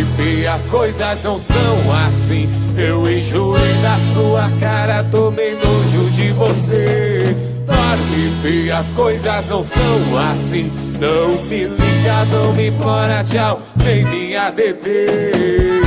Dorme, as coisas não são assim. Eu enjoei da sua cara, tomei nojo de você. Dorme, as coisas não são assim. Não me liga, não me implora, tchau, nem me ADD.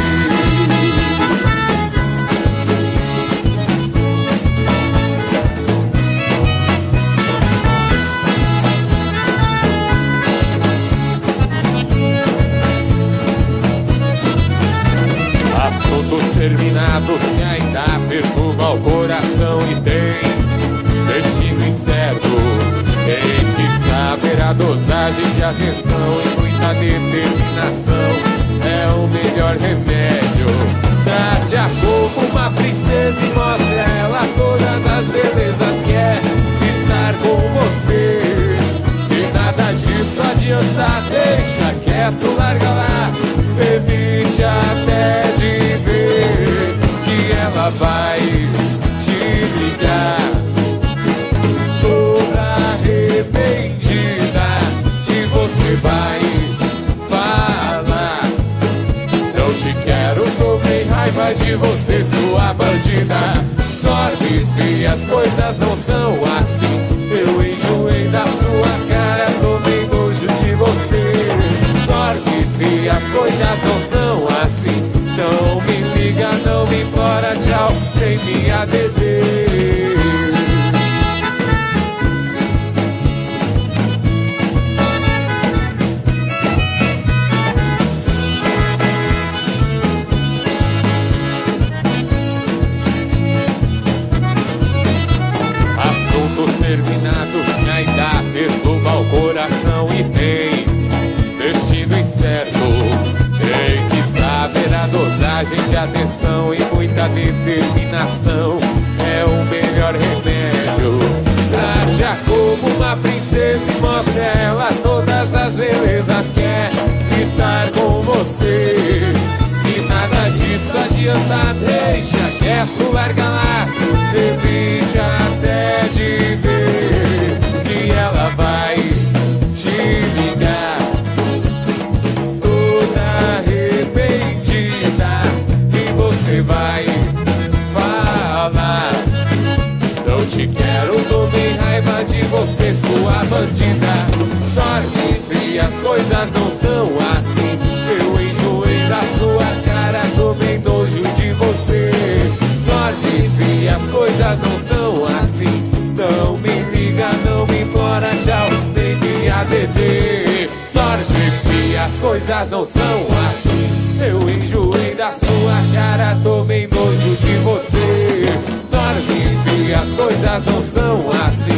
Assuntos terminados que ainda perturbam o coração e tem destino incerto. Tem que saber a dosagem de atenção e muita determinação é o melhor remédio. Trate-a como uma princesa e mostre a ela todas as belezas que é estar com você. Se nada disso adiantar, deixa quieto, larga lá. Evite até de ver que ela vai te ligar toda arrependida e você vai falar: não te quero, tomei raiva de você, sua bandida. Dorme, vi, as coisas não são assim. Eu enjoei da sua cara, tomei nojo de você. Dorme, vi, as coisas não são assim. Não me liga, não me implora, tchau, nem me ADD. Assuntos terminados que ainda perturbam o coração e tem destino incerto. Tem que saber a dosagem de atenção e muita determinação é o melhor remédio. Trate-a como uma princesa e mostre a ela todas as belezas que é estar com você. Se nada disso adiantar, deixa quieto, larga lá. Evite até de ver que ela vai te ligar toda arrependida e você vai falar: não te quero, tomei raiva de você, sua bandida. Dorme, vi, as coisas não são assim. Eu enjoei da sua cara, tomei nojo de você. Dorme, vi, as coisas não são assim. Não me liga, não me implora, tchau, nem me ADD. Dorme, vi, as coisas não são assim. Eu enjoei da sua cara, tomei nojo de você. Dorme, vi, as coisas não são assim.